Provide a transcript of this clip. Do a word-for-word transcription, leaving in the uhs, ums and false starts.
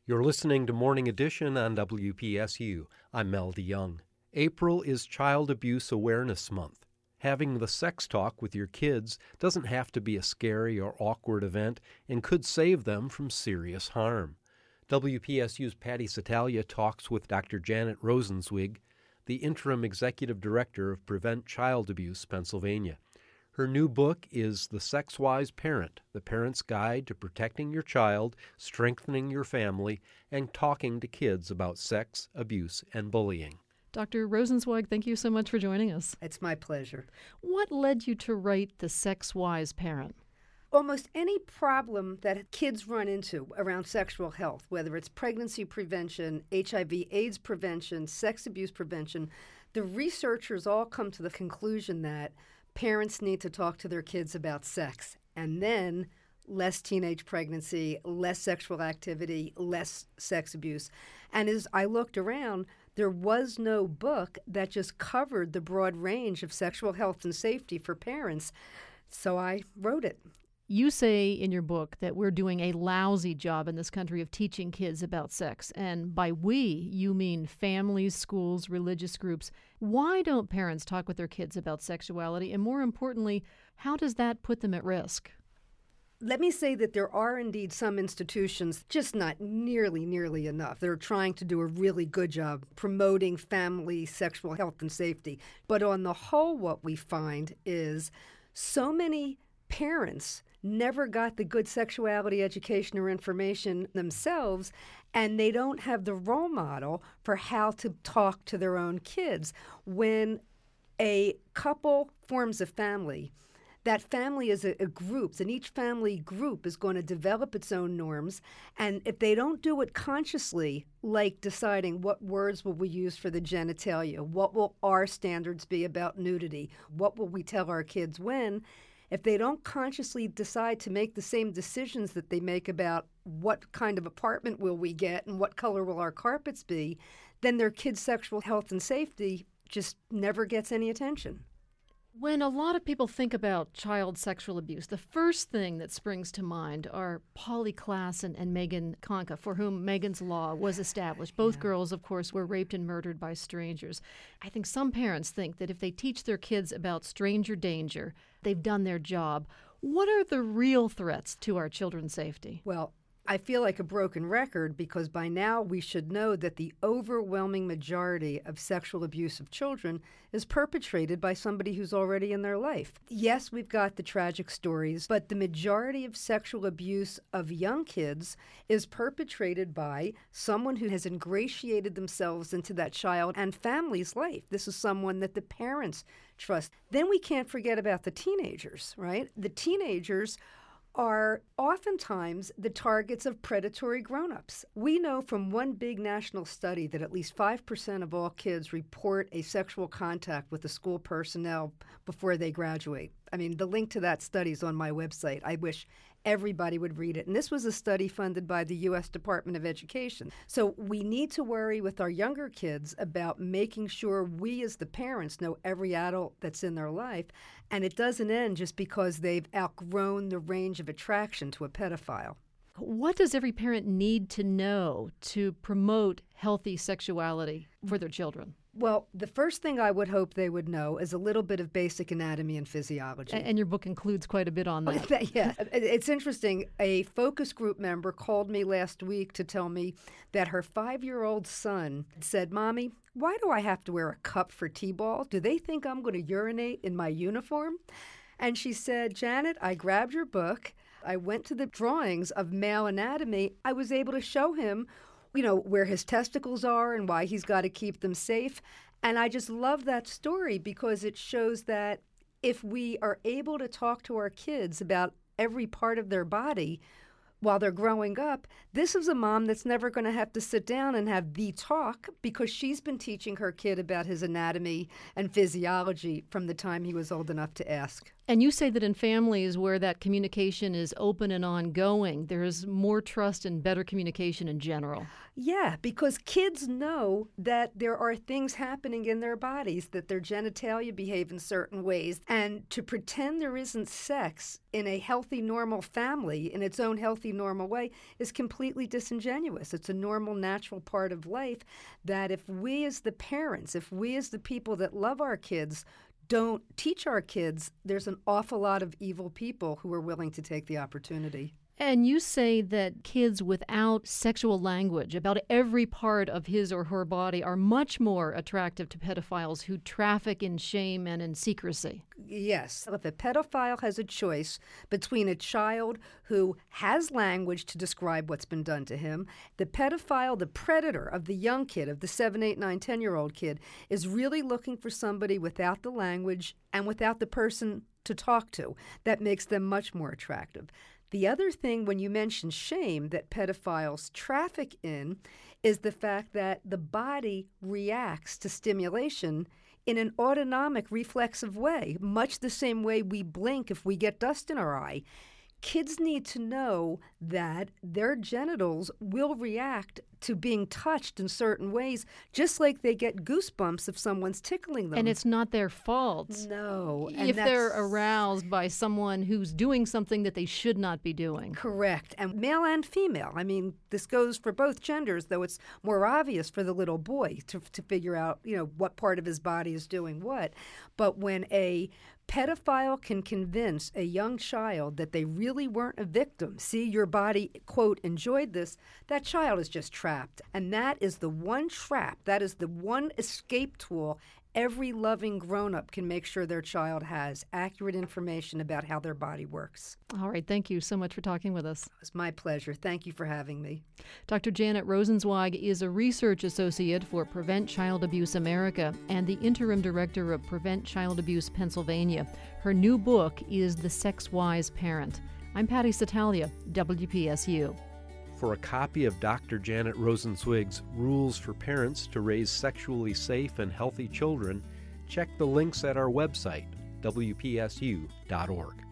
You're listening to Morning Edition on W P S U. I'm Mel DeYoung. April is Child Abuse Awareness Month. Having the sex talk with your kids doesn't have to be a scary or awkward event and could save them from serious harm. W P S U's Patty Satalia talks with Doctor Janet Rosenzweig, the Interim Executive Director of Prevent Child Abuse Pennsylvania. Her new book is The Sex-Wise Parent, The Parent's Guide to Protecting Your Child, Strengthening Your Family, and Talking to Kids About Sex, Abuse, and Bullying. Doctor Rosenzweig, thank you so much for joining us. It's my pleasure. What led you to write The Sex-Wise Parent? Almost any problem that kids run into around sexual health, whether it's pregnancy prevention, H I V AIDS prevention, sex abuse prevention, the researchers all come to the conclusion that parents need to talk to their kids about sex, and then less teenage pregnancy, less sexual activity, less sex abuse. And as I looked around, there was no book that just covered the broad range of sexual health and safety for parents, so I wrote it. You say in your book that we're doing a lousy job in this country of teaching kids about sex. And by we, you mean families, schools, religious groups. Why don't parents talk with their kids about sexuality? And more importantly, how does that put them at risk? Let me say that there are indeed some institutions, just not nearly, nearly enough, that are trying to do a really good job promoting family sexual health and safety. But on the whole, what we find is so many parents never got the good sexuality education or information themselves, and they don't have the role model for how to talk to their own kids. When a couple forms a family, that family is a, a group, and each family group is going to develop its own norms. And if they don't do it consciously, like deciding what words will we use for the genitalia, what will our standards be about nudity, what will we tell our kids when, if they don't consciously decide to make the same decisions that they make about what kind of apartment will we get and what color will our carpets be, then their kids' sexual health and safety just never gets any attention. When a lot of people think about child sexual abuse, the first thing that springs to mind are Polly Klassen and Megan Konka, for whom Megan's Law was established. Both yeah. girls, of course, were raped and murdered by strangers. I think some parents think that if they teach their kids about stranger danger, they've done their job. What are the real threats to our children's safety? Well, I feel like a broken record because by now we should know that the overwhelming majority of sexual abuse of children is perpetrated by somebody who's already in their life. Yes, we've got the tragic stories, but the majority of sexual abuse of young kids is perpetrated by someone who has ingratiated themselves into that child and family's life. This is someone that the parents trust. Then we can't forget about the teenagers, right? The teenagers are oftentimes the targets of predatory grown-ups. We know from one big national study that at least five percent of all kids report a sexual contact with the school personnel before they graduate. I mean, the link to that study is on my website. I wish everybody would read it. And this was a study funded by the U S Department of Education. So we need to worry with our younger kids about making sure we as the parents know every adult that's in their life. And it doesn't end just because they've outgrown the range of attraction to a pedophile. What does every parent need to know to promote healthy sexuality for their children? Well, the first thing I would hope they would know is a little bit of basic anatomy and physiology. And your book includes quite a bit on that. Yeah, it's interesting. A focus group member called me last week to tell me that her five-year-old son said, "Mommy, why do I have to wear a cup for t-ball? Do they think I'm going to urinate in my uniform?" And she said, "Janet, I grabbed your book. I went to the drawings of male anatomy. I was able to show him you know, where his testicles are and why he's got to keep them safe." And I just love that story because it shows that if we are able to talk to our kids about every part of their body while they're growing up, this is a mom that's never going to have to sit down and have the talk because she's been teaching her kid about his anatomy and physiology from the time he was old enough to ask. And you say that in families where that communication is open and ongoing, there's more trust and better communication in general. Yeah, because kids know that there are things happening in their bodies, that their genitalia behave in certain ways. And to pretend there isn't sex in a healthy, normal family, in its own healthy, normal way, is completely disingenuous. It's a normal, natural part of life that if we as the parents, if we as the people that love our kids, don't teach our kids, there's an awful lot of evil people who are willing to take the opportunity. And you say that kids without sexual language about every part of his or her body are much more attractive to pedophiles who traffic in shame and in secrecy. Yes. If a pedophile has a choice between a child who has language to describe what's been done to him, the pedophile, the predator of the young kid, of the seven, eight, nine, ten-year-old kid, is really looking for somebody without the language and without the person to talk to. That makes them much more attractive. The other thing, when you mention shame, that pedophiles traffic in is the fact that the body reacts to stimulation in an autonomic, reflexive way, much the same way we blink if we get dust in our eye. Kids need to know that their genitals will react to being touched in certain ways, just like they get goosebumps if someone's tickling them. And it's not their fault. No. And if that's they're aroused by someone who's doing something that they should not be doing. Correct. And male and female. I mean, this goes for both genders, though it's more obvious for the little boy to, to figure out, you know, what part of his body is doing what. But when a pedophile can convince a young child that they really weren't a victim, see, your body, quote, enjoyed this, that child is just trapped. And that is the one trap, that is the one escape tool every loving grown-up can make sure their child has accurate information about how their body works. All right. Thank you so much for talking with us. It's my pleasure. Thank you for having me. Doctor Janet Rosenzweig is a research associate for Prevent Child Abuse America and the interim director of Prevent Child Abuse Pennsylvania. Her new book is The Sex-Wise Parent. I'm Patty Satalia, W P S U. For a copy of Doctor Janet Rosenzweig's Rules for Parents to Raise Sexually Safe and Healthy Children, check the links at our website, W P S U dot org.